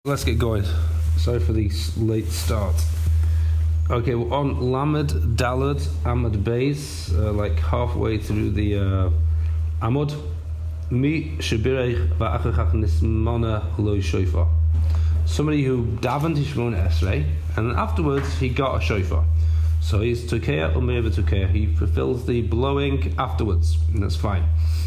Let's get going. Sorry for the late start. Okay, we're on Lamed Dalad Amud Beis, like halfway through the Amud. Mi Shebirech Va'achachach Nismana Lo Shofar. Somebody who davened Shemona Esrei, and then afterwards he got a shofar. So he's Tukea Umeir Tukea. He fulfills the blowing afterwards, and that's fine.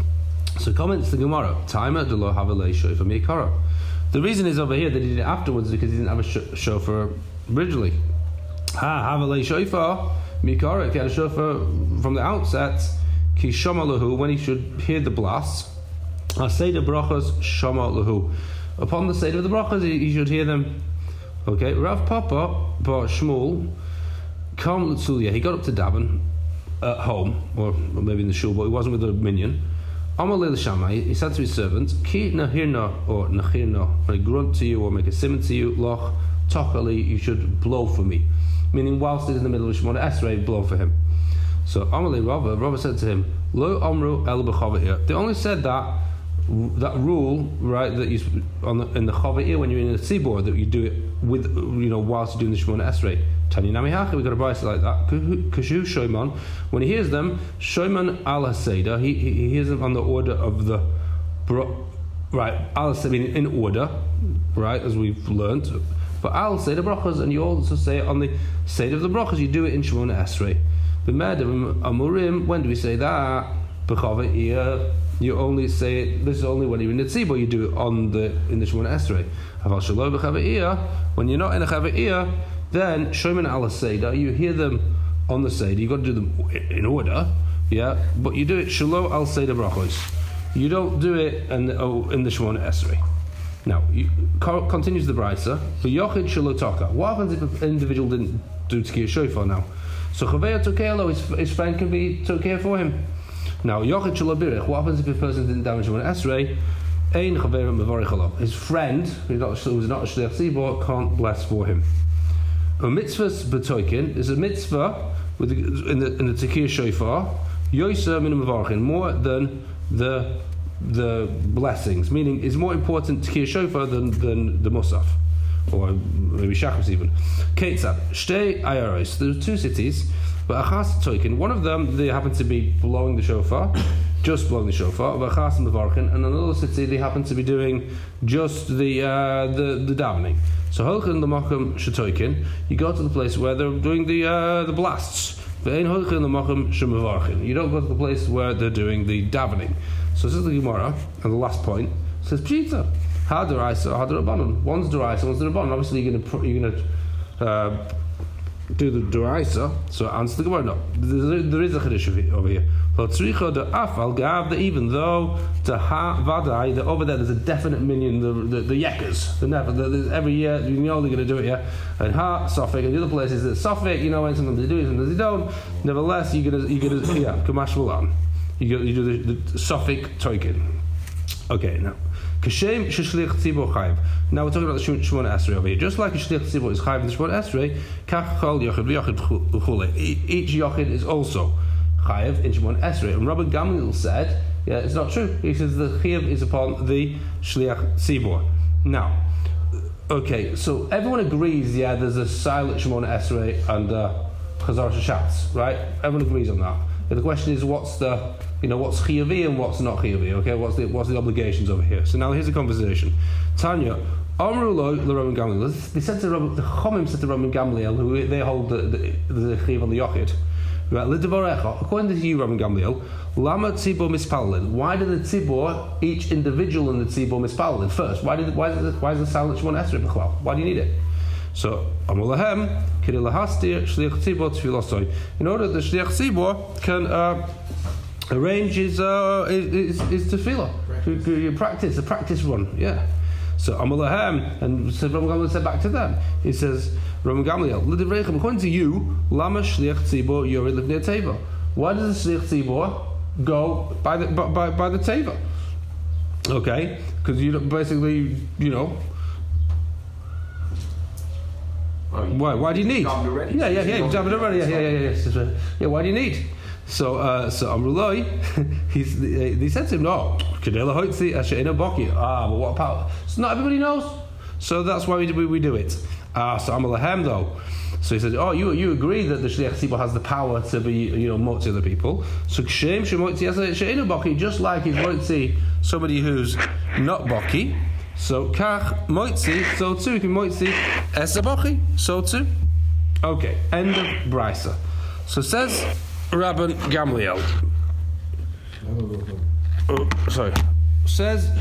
So comments the Gemara. Timer de lo havelei shofar mikara. The reason is over here that he did it afterwards because he didn't have a shofar originally. Havelei shofar mikara. If he had a shofar from the outset, ki shama lahu, when he should hear the blasts. Seder brachas shama lahu. Upon the seder of the brachas, he should hear them. Okay, Rav Papa bar Shmuel kam l'tzulia. He got up to daven at home, or maybe in the shul, but he wasn't with the minyan. Amalei l'shamai, he said to his servant, Ki nahirna or nachirna, when I grunt to you or make a simon to you, loch tokali, you should blow for me. Meaning, whilst he's in the middle of Shemona Esrei, blow for him. So Amalei Rava said to him, Lo amru el b'chava'ir. They only said that rule, right, that you in the chava'ir when you're in the tzibor, that you do it with, whilst you're doing the Shemona Esrei. Tani nami hachi, we got a brayso like that. Kashu shoyman, when he hears them, shoyman al haseda, he hears them on the order of the right, al haseda, in order, right, as we've learnt. But al seder brachas, and you also say it on the seder of the brachas, you do it in Shemona Esrei. The medav amurim, when do we say that? B'chava'ir, you only say it, this is only when you're in the tzibor, you do it in the Shemona Esrei. Aval shalom b'chava'ir, when you're not in a chava'ir, then Shoyman al Seder, you hear them on the Seder. You've got to do them in order, yeah. But you do it Shalom al Seder brachos. You don't do it in the Shemona Esrei. Now, continues the brayso. V'yochid shalotaka. What happens if an individual didn't do Tkiyah Shofar now? So Chaveya Tokealo, his friend can be Tokeh for him. Now, Yochid shalobirich. What happens if a person didn't damage Shemona Esrei? Ein Chaveya mevarich alav. His friend, who's not a Shliach Tzibor, can't bless for him. A mitzvah's betoikin is a mitzvah in the Tkiyah Shofar, yoser min mevarchin, more than the blessings. Meaning, is more important Tkiyah Shofar than the musaf, or maybe shachris even. Ketzad shtei ayaros. There are two cities, but achas toikin. One of them they happen to be blowing the shofar, just blowing the shofar. Achas mevarchin, and another city they happen to be doing just the davening. So holchin l'makom shetoikin, you go to the place where they're doing the blasts. Ve'ein holchin l'makom shemevarchin, you don't go to the place where they're doing the davening. So this is the Gemara, and the last point says pshita. Ha d'oraisa, ha d'rabbanon. One's d'oraisa, one's d'rabbanon. Obviously you're gonna do the d'oraisa. So answer the Gemara. No, there is a chiddush over here. Even though to ha vadai, that over there there's a definite minion, the yekas, every year you're only going to do it, yeah. And ha sofik, and the other places that sofik, when sometimes they do it, sometimes they don't. Nevertheless, you're gonna kamash vulan. You do the sofik toikin. Okay, now kashem sheshlich tzibor chayv. Now we're talking about the Shemona Esrei over here. Just like a shlich tzibor is chayv in the Shemona Esrei, kach chol yochid v'yochid v'chule. Each yochid is also chayav in Shemona Esrei. And Rabbi Gamliel said, yeah, it's not true. He says the chayav is upon the shliach tzibor. Now, okay, so everyone agrees, yeah, there's a silent Shemona Esrei and Chazar Shashatz, right? Everyone agrees on that. But the question is, what's chayavi and what's not chayavi? Okay, what's the obligations over here? So now here's a conversation. Tanya, Amru lo Rabbi Gamliel. They said to the Chomim said to Rabbi Gamliel, who they hold the chayav on the yochid. Right, according to you, Rabbi Gamliel, lama tzibor mispalin. Why did the tzibor, each individual in the tzibor mispalin first? Why is the silent Shemona Esrei b'chlal? Why do you need it? So, amulahem kidilahastir shliach tzibor tefilosoi. In order that the shliach tzibor can arrange his tefillah, to practice, a practice run, yeah. So amulahem, and so Rabbi Gamliel said back to them. He says, Rabbi Gamliel, l'divreichem, according to you, lama shliach tzibor yored livnei teva. Why does the shliach tzibor go by the teva? Okay, because you basically, Why do you need? Yeah. Yeah. Why do you need? So Amrullah, he said to him, no, but what about? So not everybody knows. So that's why we do it. So Amal Lahem though. So he said, oh, you agree that the Shliach Tzibur has the power to be, motzi other people. So Kshem Shemotzi She'enu Baki, just like he's motzi somebody who's not Baki. So Kach Motzi, so too, he can Motzi Esa Baki, so too. Okay, end of Brisa. So says Rabban Gamliel. Says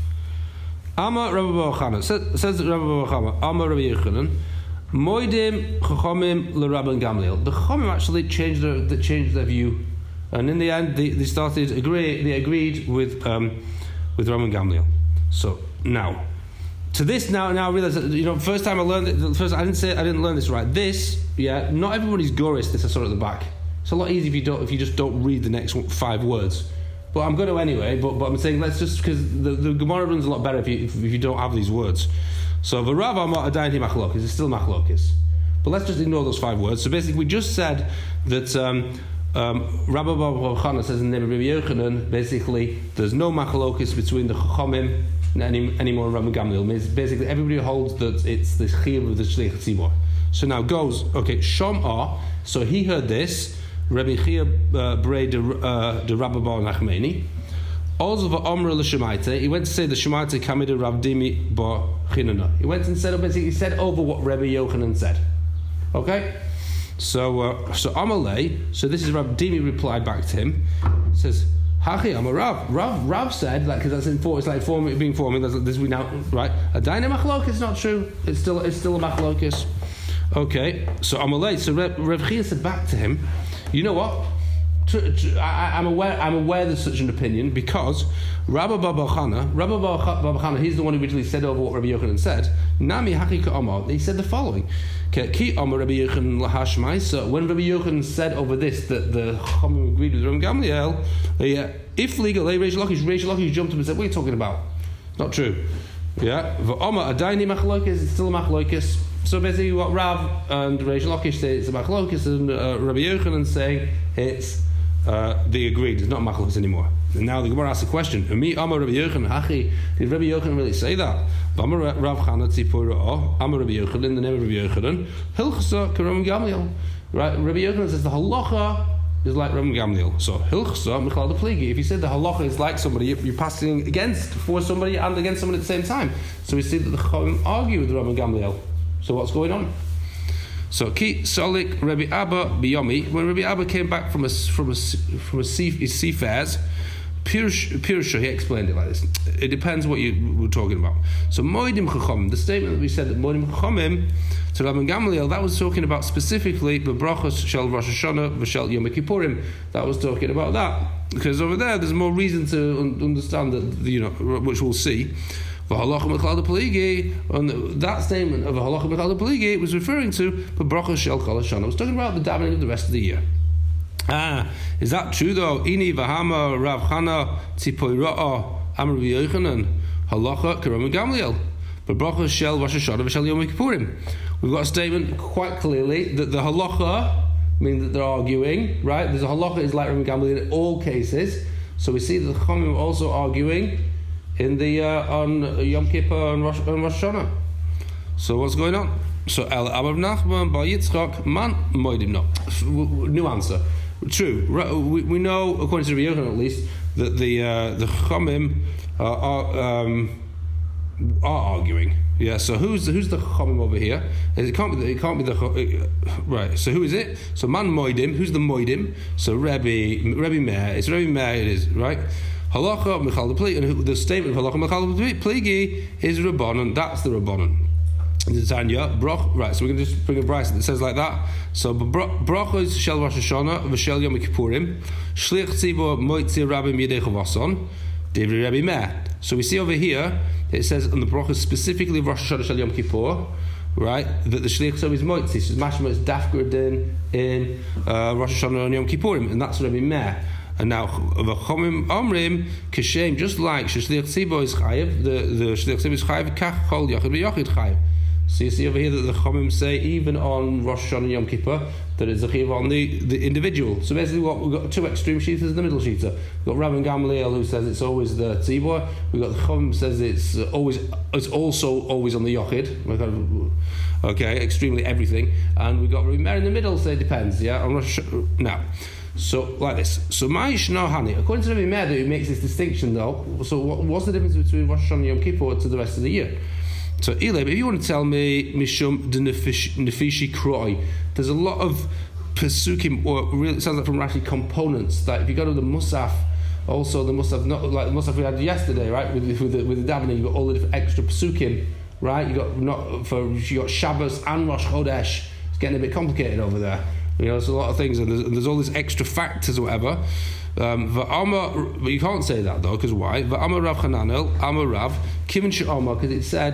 Amar Rabbi Bochana. Says Rabbi Bochana. Amar Rabbi Yochanan. Moedim Chachamim LeRabban Gamliel. The Chachamim actually changed their view, and in the end they agreed with Rabban Gamliel. So now to this now I realize that first time I learned it. First I didn't learn this right. This not everybody's goris. This I saw at the back. It's a lot easier if you just don't read the next 5 words. But I'm going to anyway. But I'm saying let's just because the Gemara runs a lot better if you don't have these words. So the Rav Amar Adayin Machlokes is still Machlokes. But let's just ignore those 5 words. So basically, we just said that Rabbi Bochana says in the name of Rabbi Yochanan, basically there's no Machlokes between the Chachamim anymore in Rabbi Gamliel. Basically, everybody holds that it's the Chiyuv of the Shliach Tzibur. So now goes Shom'ah. So he heard this. Rabbi Chia Brei de Rabbi Bar Nachmani. Also for Omra l'Shemaita, he went to say the Shemaita Kamida Rav Dimi Bar Chinana. He went and said he said over what Rabbi Yochanan said. Okay, so Amalei. So this is Rav Dimi replied back to him. He says, Hachi Amar Rav. Rav said because that's it's like being forming. This we now right. A Daina Machlokes is not true. It's still a Machlokes. Okay, so Amalei. So Rav Chia said back to him. You know what? I'm aware there's such an opinion because Rabbi Bachana, he's the one who originally said over what Rabbi Yochanan said. Nami Hakika Omar, he said the following: Ki Omar Rabbi Yochanan lahashmai. So when Rabbi Yochanan said over this that the Chachamim agreed with Rabbi Gamliel, if legal, Reish Lakish jumped up and said, "What are you talking about? It's not true." Yeah, Omar Adaini Machlokes, it's still a Machlokes. So basically, what Rav and Reish Lakish say it's a Machlokes, and Rabbi Yochanan saying it's they agreed. It's not Machlokes anymore. And now the Gemara asks a question: Me Amar Rabbi Yochanan, Hachi, did Rabbi Yochanan really say that? Amar Rav Chana Tzipora, Amar Rabbi Yochanan, in the name of Rabbi Yochanan, Hilchasa Karam Gamliel. Right? Rabbi Yochanan says the halacha is like Rabbi Gamliel. So Hilchasa Michal the Pligi. If you said the halacha is like somebody, you're passing for somebody and against somebody at the same time. So we see that the Chachamim argue with Rabbi Gamliel. So what's going on? So Ki Solik Rabbi Abba Biyomi, when Rabbi Abba came back from his seafares, Pirsha, he explained it like this. It depends what you were talking about. So Moedim Chachamim, the statement that we said that Moedim Chachamim to Rabban Gamliel, that was talking about specifically the brachos shel Rosh Hashanah v'shel Yom Kippurim. That was talking about that because over there's more reason to understand that which we'll see. On that statement of halacha mechal peligi, it was referring to the brachos shel Kol Hashanah. It was talking about the davening of the rest of the year. Is that true though? Ini v'hama Rav Chana tzipoira'a Amar Rabbi Yochanan halacha karam Gamliel, but brachos shel Rosh Hashanah v'shel Yom Kippurim. We've got a statement quite clearly that the halacha means that they're arguing. Right? There's a halacha is like Rabbi Gamliel in all cases. So we see that the Chachamim are also arguing in the on Yom Kippur and Rosh Hashanah. So what's going on? So El Amar Nachman Bar Yitzchak Man Moedim. No, new answer. True. We know, according to Rabbi Yochanan at least, that the Chachamim are arguing. Yeah. So who's the Chachamim over here? It can't be the right. So who is it? So Man Moedim. Who's the Moedim? So Rabbi Meir. It's Rabbi Meir. It is right. Halacha Michal the Pligi, and the statement of Halacha Michal the Pligi is Rabbanon. That's the Rabbanon. Tanya Broch. Right, so we're going to just bring a brayso that says like that. So brachos shel Rosh Hashanah v'shel Yom Kippurim shliach tzibur moitzi rabbim yidei chavason divrei Rabbi Meir. So we see over here it says on the brachos specifically of Rosh Hashanah shel Yom Kippur, right, that the shliach tzibur is moitzi. So mashma is dafgradin in Rosh Hashanah and Yom Kippurim, and that's Rabbi Meir. And now v'chomim omrim kashem, just like shliach tzibur is chayiv, the shliach tzibur is chayiv kach kol yachid v'yachid chayiv. So you see over here that the Chomim say even on Rosh Hashanah and Yom Kippur there is a chiv on the individual. So basically, we've got two extreme sheeters and the middle sheeter. We've got Rabban Gamliel who says it's always the tzibor. We've got the Chomim says it's also always on the yochid. Okay, extremely everything. And we've got Rabbi Meir in the middle. Say it depends. Yeah, on now. So like this. So Ma'ishna Hani. According to Rabbi Meir, who makes this distinction though. So what's the difference between Rosh Hashanah and Yom Kippur to the rest of the year? So Eleb, if you want to tell me Mishum de Nefishi Kroi, there's a lot of Pesukim, or really it sounds like from Rashi, components that if you go to the Musaf, also the Musaf, not like the Musaf we had yesterday, right? With the davening, you got all the different extra Pesukim, right? You got Shabbos and Rosh Chodesh. It's getting a bit complicated over there. There's a lot of things, and there's all these extra factors or whatever. But you can't say that though, because why? V'amar Rav Chananel, Amar Rav, Kivin She'amar, because it said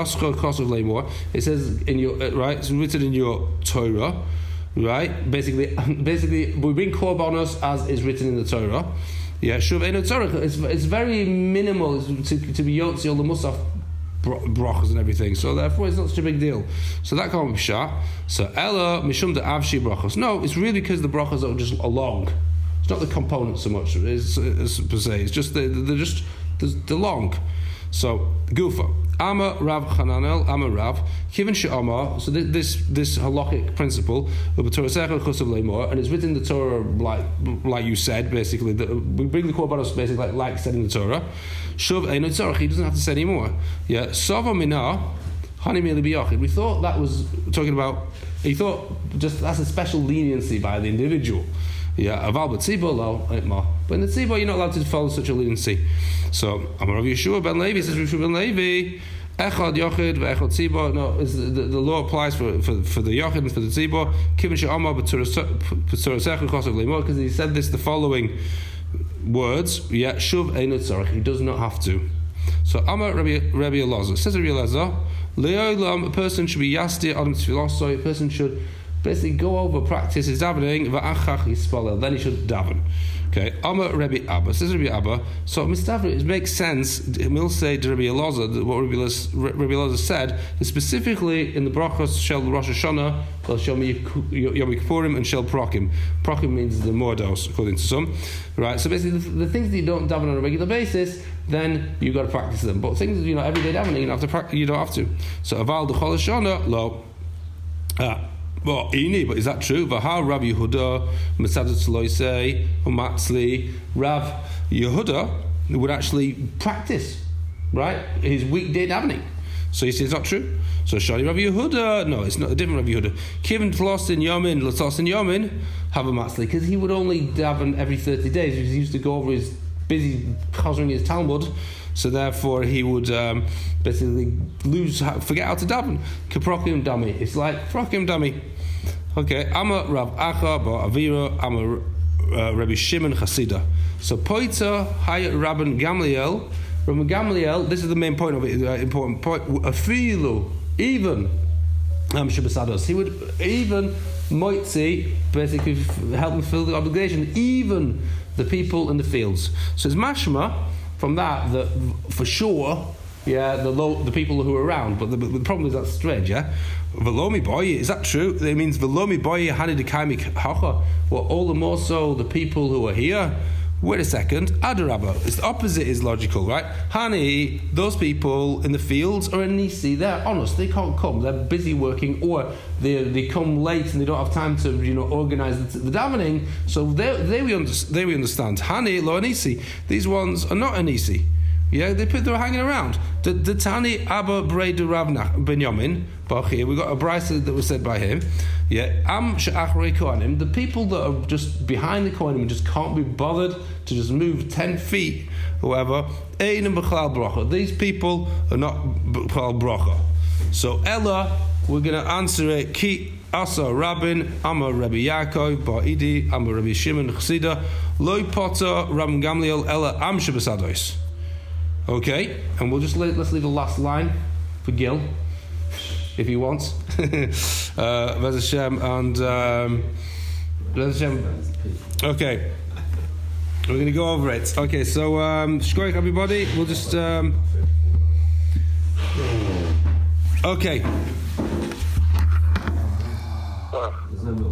it says in your right, it's written in your Torah, right? Basically, we bring korbanos as is written in the Torah. Yeah, Shuv Eino Tzorich. It's very minimal to be yotzi all the musaf brachas and everything, so therefore it's not such a big deal. So that can't be shot. So Ella Mishum de Avshi brachas. No, it's really because the brachas are just along. It's not the components so much as per se. It's just they're long. So Gufa Ama Rav Chananel Ama Rav Kivin She'amar. So this halachic principle of the Torah Sechel Chusav Leimor, and it's written in the Torah like you said. Basically, we bring the korbanos basically like said in the Torah. Shuv Eino Tzorach. He doesn't have to say anymore. Yeah, Sava Minah Hani Mili B'Yachid. We thought that was talking about. He thought just that's a special leniency by the individual. Yeah, aval b'tzibor lo itma. But in the tzibor, you're not allowed to follow such a leniency. So, Amar Rav Yeshua ben Levi says, Yeshua ben Levi, echad yochid ve'echad tzibor. No, the law applies for the yochid and for the tzibor. Kivin she'amar b'tzurasecha kosav leimor, because he said the following words. Yeah, shuv eino tzorich. He does not have to. So, Amar Rabbi Elazar says Rabbi Elazar, le'olam, a person should be yastir adam tefillah. So a person should basically go over, practice his davening, va'achach yispalel, then he should daven. Okay, Amar Rabbi Abba, says Rabbi Abba, so it makes sense, we'll say to Rabbi Elazar, what Rabbi Elazar said, is specifically in the brachos shel Rosh Hashanah, shel Yom Kippurim, and shel Prokim. Prokim means the Mordos, according to some. Right, so basically the things that you don't daven on a regular basis, then you've got to practice them. But things, everyday davening, you don't have to. So Aval D'chol Hashanah, lo. Well, but is that true? V'ha Rav Yehuda Metzadet Loisei Umatzli. Rav Yehuda would actually practice, right, his weekday davening. So you see, it's not true. So Shani Rav Yehuda, no, it's not a different Rav Yehuda. Kivin Tlos in Yomin, Latos in Yomin, have a Matzli, because he would only daven every 30 days. Because he used to go over his busy chazering his Talmud. So therefore he would basically forget how to daven. Kaprokim dami. It's like prokim dami. Okay. Ama Rav Acha bar Avira. Ama Rabbi Shimon Chasida. So Poita Hayat Rabban Gamliel. Rabban Gamliel. This is the main point of it. Important point. Afilu even Shabbasados. He would even moitzi basically help him fulfill the obligation. Even the people in the fields. So it's mashma. From that for sure, yeah, the people who are around, but the problem is that's strange, yeah. Velomi boy, is that true? It means velomi boy hani dekaimi hacha. Well, all the more so the people who are here. Wait a second, Adarabba. It's the opposite is logical, right? Hani, those people in the fields are in Nisi. They're honest. They can't come. They're busy working, or they come late and they don't have time to organize the davening. So they we understand. Hani lo Nisi. These ones are not Nisi. Yeah, they're hanging around. The Tani Abba Breda Ravnach Benyamin. But here we got a brisa that was said by him. Yeah, Am She'achrei Kohanim. The people that are just behind the Kohanim and just can't be bothered to just move 10 feet, or whatever. Einam b'chlal bracha. These people are not b'chlal bracha. So Ella, we're going to answer it. Ki Asa Rabin, Amar Rabbi Yaakov, Bar Idi, Amar Rabbi Shimon Chasida, Loi Potter, Rabban Gamliel, Ella Am Shebesados. Okay, and we'll just let's leave the last line for Gil, if he wants. Vez Hashem and Vez Hashem. Okay, we're going to go over it. Okay, so shkoyach everybody. We'll just. Okay. Uh,